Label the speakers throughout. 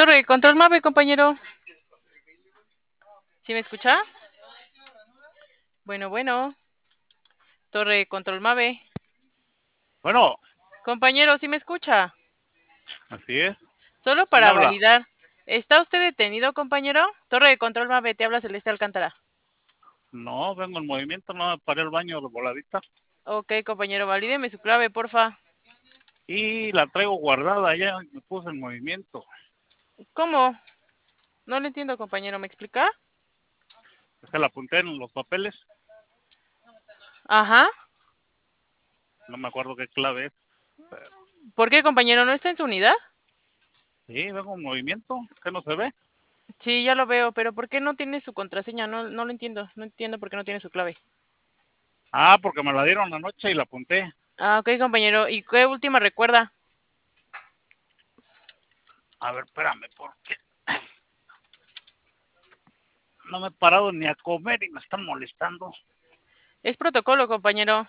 Speaker 1: Torre de control MAVE, compañero. ¿Sí me escucha? Bueno. Torre de control MAVE.
Speaker 2: Bueno,
Speaker 1: Compañero, ¿sí me escucha?
Speaker 2: así es.
Speaker 1: Solo
Speaker 2: ¿Quién
Speaker 1: para
Speaker 2: habla?
Speaker 1: validar. ¿Está usted detenido, compañero? Torre de control MAVE, te habla Celeste Alcántara.
Speaker 2: No, vengo en movimiento, no me paré el baño de voladita.
Speaker 1: Ok, compañero, valídeme su clave, porfa.
Speaker 2: Y la traigo guardada, ya me puse en movimiento.
Speaker 1: ¿Cómo? No le entiendo, compañero, ¿me explica?
Speaker 2: Es que la apunté en los papeles,
Speaker 1: Ajá.
Speaker 2: no me acuerdo qué clave es.
Speaker 1: ¿Por qué, compañero? ¿No está en su unidad?
Speaker 2: Sí, vengo en movimiento, ¿qué no se ve?
Speaker 1: Sí, ya lo veo, pero ¿por qué no tiene su contraseña? No lo entiendo. No entiendo por qué no tiene su clave.
Speaker 2: Ah, porque me la dieron anoche y la apunté.
Speaker 1: Ah, ok, compañero. ¿Y qué última recuerda?
Speaker 2: A ver, espérame, porque no me he parado ni a comer y me están molestando.
Speaker 1: Es protocolo, compañero.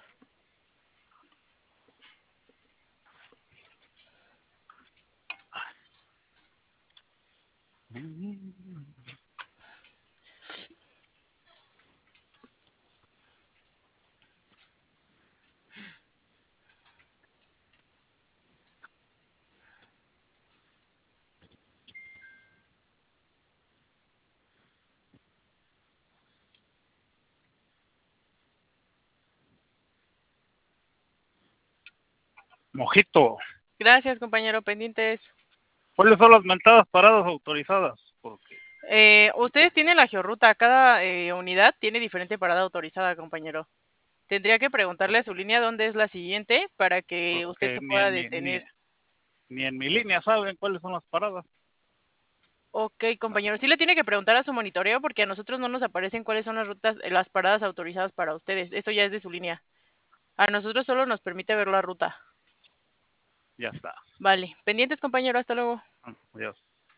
Speaker 2: Mojito,
Speaker 1: Gracias, compañero. Pendientes.
Speaker 2: ¿cuáles son las mentadas paradas autorizadas? Porque
Speaker 1: Ustedes tienen la georruta. Cada unidad tiene diferente parada autorizada, compañero. Tendría que preguntarle a su línea dónde es la siguiente para que usted
Speaker 2: porque
Speaker 1: se pueda detener.
Speaker 2: ni en mi línea saben cuáles son las paradas.
Speaker 1: Ok, compañero. Sí le tiene que preguntar a su monitoreo porque a nosotros no nos aparecen cuáles son las rutas, las paradas autorizadas para ustedes. Eso ya es de su línea. A nosotros solo nos permite ver la ruta.
Speaker 2: Ya está.
Speaker 1: Vale. Pendientes, compañero. Hasta luego.
Speaker 2: Adiós.